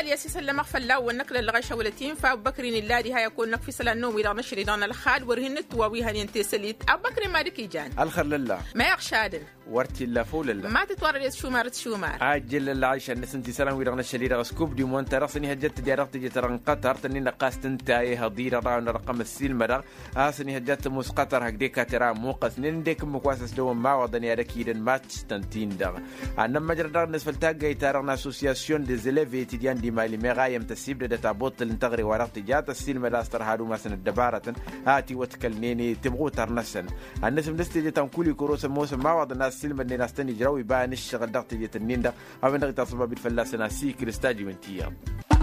مالي أسيس لما خفلا والنقل اللي غيشة ولتين فأبو بكرين اللادي هاي يكون نقفي سلا النوم إلى نشر دون الخال ورهنت وويها ينتسليت أبو بكر مالك يجان الخر لله ما يخشادن ورتي الله فول الله ما تتورد شومار عاجل الله عايشة نسنتي سلام ويرغنا الشريرة سكوب دي مون ترسني هجت ديارت جت رن قطر تني نقاست انتاي هضيرة راون رقم السيل مرة آسني هجت موس قطر هكديك ترى موقس نندك مكواسس دوم ما وضني أكيد ماتش تنتين دغ أنا مجرى دغ نسفل تاجي ترى أسوسياسيون دي زلفي تديان دي مالي مغايم تسيب ده تابوت الانتغري ورقت جات السيل مرة استر هادو مثلا الدبارة هاتي وتكلنيني تبغوا ترنسن الناس مستجي تنقولي كروس موسم ما وضنا السيل من الناس تاني جراوي بان الشغل دغ تجي تنين ده أو نغي تصبح بالفلاس ناسي كريستاجي من تيام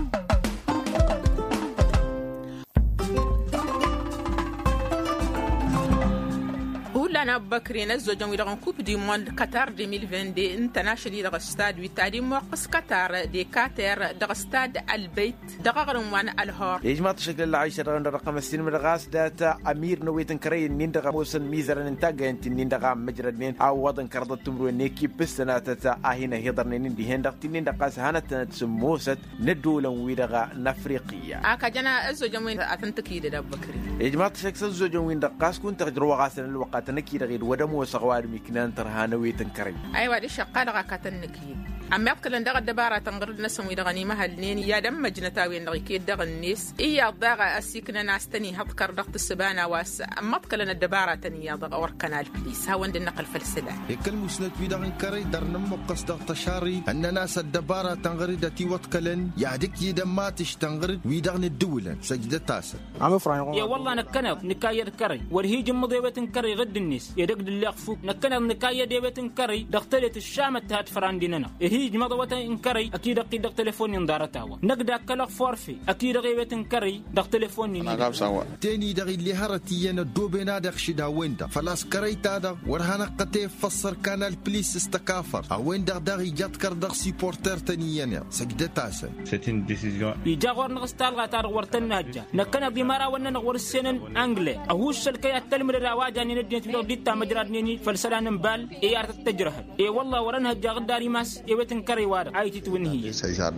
أنا بكرين الزوجين ويرغن كوب دي موند قطر 2020 دي انترناشونال دغ استاد ويتادي موقس قطر دي كاتر دغ استاد البيت دغ غرموان الهور يا جماعة شكل الله عايشة رغن رقم السين من الغاس داتا أمير نويتن كري نين دغ موسن ميزرن انتاقا انت نين دغ مجرد نين أو وضن كرضة تمرو نيكي بسنا تتا أهينا هيضر نين دي هندق تنين دقاس هانة تسموست ندولا ويرغ نفريقية آكا جانا الزوجين وين أتنتكي دي بكرين يا جماعة شكل الزوجين وين دقاس كنت تجروا غاسن الوقت نكي رغيد ودمو سغوار ميكنان ترهانا ويتنكري أيوة دي شقال غاكتنكي أما يبقى لن دغ الدبارة تنغرد نسمي دغني مهلنين يا دم مجنتاوين دغيكي دغ النيس إيا دغ أسيكنا ناستني هذكر ضغط السبانة واس أما يبقى لن الدبارة تنيا دغ وركنا البليس هاوند النقل فلسلة يكلمو سنت بيدغن كري درنم مقص دغ تشاري أن ناس الدبارة تنغرد تي وتكلن يعدك يدماتش تنغرد ويدغن الدولة سجدة تاسر عم فرح يا والله نكنا نكاية كري ورهيج مضيبة كري غد النيس يدق اللي أخفوك نكنا نكاية ديبة كري دغتلت الشام تهات فرانديننا هيج مضوة إنكري أكيد أقيد تليفون يندارتاوا نقدر كلا فورفي أكيد غيبة إنكري دق تليفون أنا سوا تاني دغ اللي هرتي أنا دوبنا دغ شدا ويندا فلاس كري تادا ورهنا قتيف فسر كان البليس استكافر أوين دغ يجتكر دغ سيبورتر تانيين سجدة تاسن سيتين ديسيزيون يجاور نغستال غاتار ورتنا هجا نكنا بمارا ونن نغور السنن أنجلي أهوش الكيات تلمر الرواج أني نديت في ديتا مجرد نيني فلسلان مبال إيار تتجرهد إيه والله ورنها جاغ داري ماس إيوتن كري وار عايتي توينهي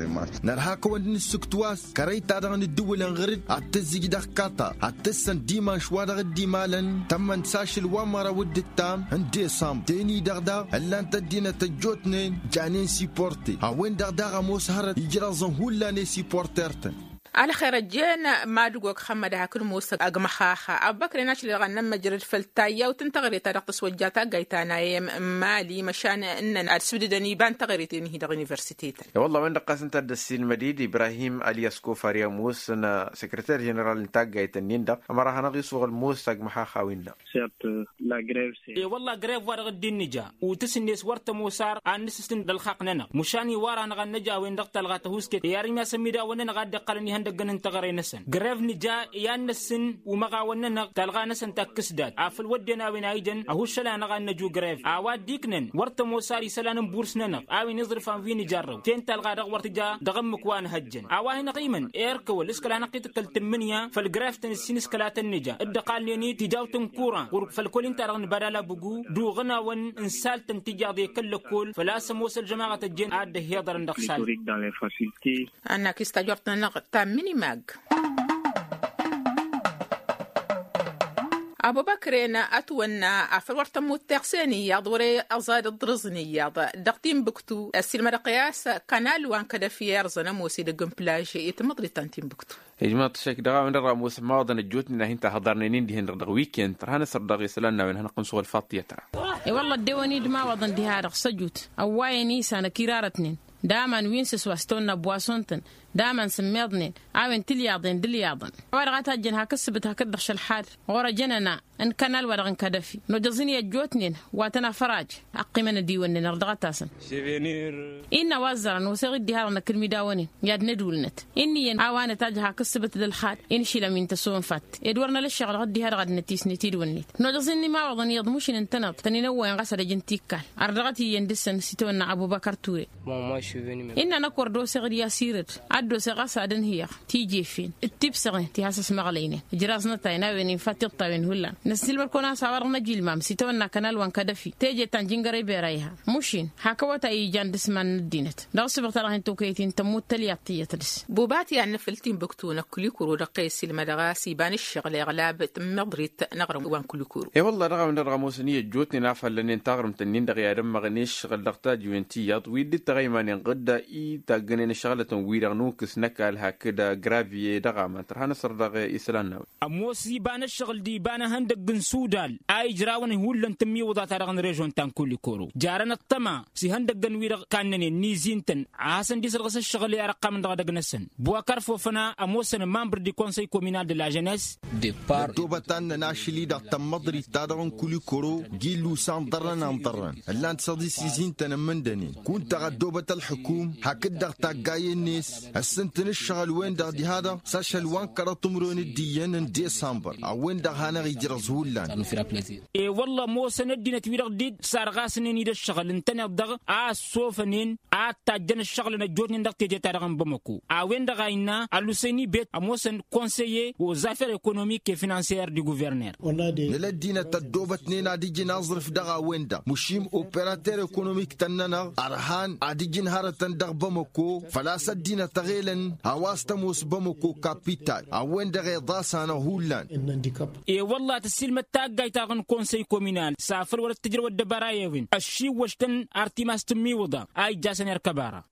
نرهاك ودن السكتواس كري تادغن الدول انغرد عتزي دغ كاتا عتسن ديمان شوادغ الديمالن تمن ساشل وامرا ود التام هندي سام تاني دغدا اللان تدينا تجوتنين جانين سيبورتي هاوين دغدا موس هرد يجرزن هولاني سيبورترتن على خير الجين ما دوغ خمدها كل موسى اغمخاخا ابكر ناش اللي غنم مجرد فلتايا وتنتغري طريق تسوجاتا غايتانا مالي مشان ان السوداني بان تغريتين هي يونيفرسيتي والله وين دقاس انت الدسين مديد ابراهيم الياسكو فاريا موس انا سكرتير جنرال انتاج غايتنين دا امرها نغيسو الموس اغمخاخا وين سيرت لا غريف سي والله غريف ورغ الدين نجا وتسنيس ورت موسار ان سيستم دلخقنا مشاني ورا نغنجا وين دقتل غاتهوسكي ياري ما سميدا ونن غاد قلني دقن انتغري نسن غريف نجا يان نسن ومغا ونن تلغا نسن تكسدات عفل ودنا وين ايجن اهو شلا نغا نجو غريف اواد ديكنن ورت موساري سلان بورسنن اوي نظرف في نجرو تين تلغا دغ ورت جا دغم مكوان هجن اواه نقيمن ايركو الاسكلا نقيت كلتمنيا فالغريف تنسينس كلات النجا الدقالني تجاوتن كورا فالكل انت رغن بدالا بغو دو غنا ون انسال تنتجا دي كل كل فلا سموس الجماعه الجن عاد هيضر ندخسال انا كيستاجرت نقطه مينيماغ أبو بكرين أتونا أفرورت متقسنية دوري أزاد الدرزنية دقتين بكتو السلمة قياس قنال وان كده في يرزنا موسي دقم بلاش يتمضري تانتين بكتو إجماع تشك دغا من الرا موسم ماضن الجوتني نهين تهضرنين دي هن ويكند رهنا سر دغ يسلنا وين هنقن سوق الفاطية اي والله الديواني ما وضن دي هذا سجوت أوايني سنة كيرارتنين دائما وينسس واستونا بواسونتن دائما سميضني عاون تلياضين دلياضن ورغات هجنها كسبتها كدخش الحال ورا جننا ان كانال ورغن كدفي نجزني الجوتنين واتنا فراج اقيمنا ديوان نردغتاسن ان وزرا وسغدي هارنا كلمي داوني ياد ندولنت اني عوانه تاجها كسبت للحال ان شي لمن تسون فات ادورنا للشغل غدي هار غد نتيسني تيدونيت نجزني ما وضن يضموش انتنط تاني نوين غسل جنتيكال ارغتي يندسن سيتونا ابو بكر توري ان نكور دو سغدي ياسيرت أدو سغاسة دن هي تيجي فين التبسغ تيحسس مغليني جراسنا تاينا وين فاتق تاين هلا نسيل بركونا سوار نجيل مام سيتونا كنال وان كدفي تيجي تنجنغري بيرايها مشين حكوتا يجان دسمان الدينت لو سبقتها انتو كيتين تموت تلياتيه تلس بوباتي يعني فلتين بكتونا كل كورو رقيس المدغاسي بان الشغل اغلاب مضريت نغرم وان كل كورو اي والله رغم موسنيه جوتني نافل لن تغرم تنين دغيا مغنيش شغل دغتا جوينتي ياد ويدي تغيمان غدا اي تاغنين شغله ويرنوكس نكال هكذا جرافي دغما ترهنا سر دغ اسلامنا اموسي بان الشغل دي بان هندق سودال اي جراون هولن تمي وضع ترغن ريجون تان كل كورو جارنا الطما سي هندق وير كانني نيزينتن عاسن دي سرغس الشغل يا رقم دغ نسن بوكر فوفنا اموسن ممبر دي كونساي كومينال دي لا جينيس دي بار توبتان ناشلي دا تمضري تادرن كل كورو جيلو ساندرن انطرن اللان تصدي سيزينتن مندني كنت غدوبه الحكوم هكذا تاغاي الناس السنتن الشغل وين دا دي هذا ساشل وان كرتمرون الديان ديسمبر او وين دا هانا يجرزولان اي والله موسن الدين توير ديد سارغاسنين يد الشغل انتن دغ سوفنين تاجن الشغل نجورني ندق تيجي تارغن بمكو وين دا غاينا الوسيني بيت اموسن كونسيي وزافير ايكونوميك اي فينانسيير دي غوفرنر للدينا تدوبتني نادي ناظرف دغا وين دا مشيم اوبيراتير ايكونوميك تننا ارهان ادي هارتن دغ بمكو فلا سدينا تغيلن هواستموس بمكو كابيتال وين دا غيضاسانا هولان اي والله تسلم التاغاي تاغن كونسي كومينال سافر ولا تجربه الدبرايوين الشي وشتن ارتيماس تمي وضع اي جاسنير كبارة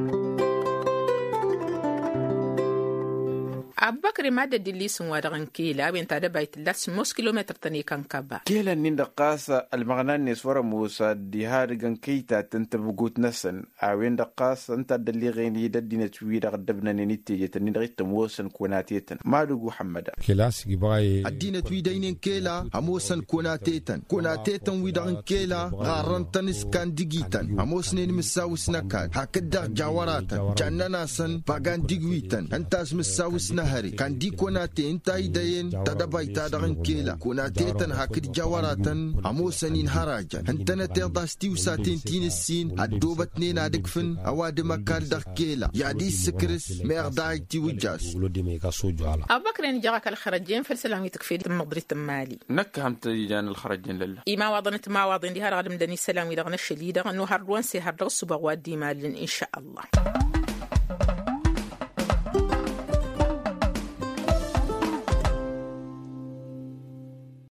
أبو بكر ما دد اللي سموا دغن كيلا بين تادا بيت لاس موس كيلومتر تاني كان كابا كيلا نين قاسة المغنان نسورة موسى دي هارغن كيتا تنتبقوت نسن وين قاسة انت دلي غيني ددينا تويدا غدبنا نيتي تنين غيت موسن كوناتيتن ما دوغو حمدا كلاس جباي الدين تويدين كيلا هموسن كوناتيتن ويدغن كيلا غارن تنس كان ديجيتن هموسنين مساوسنا كان هكذا جاوراتن جنناسن باغان ديغويتن انتاس مساوسنا كان دي كوناتي انتاي داين تدباي تادغن كيلا كوناتي تن هاكد جواراتن اموسنين هراجا انتنا تيضاستي وساتين تين السين الدوبتنين ادكفن اواد مكال دغ كيلا يادي سكرس ميغدايتي وجاس ابو بكر ان جاك الخرجين فالسلام يتكفي مضري تمالي نكهم تيجان الخرجين لله اي ما وضنت ما وضن دي هرغد مدني سلام يدغن الشديد انه هروان سي هرغ الصبغ وادي مال ان شاء الله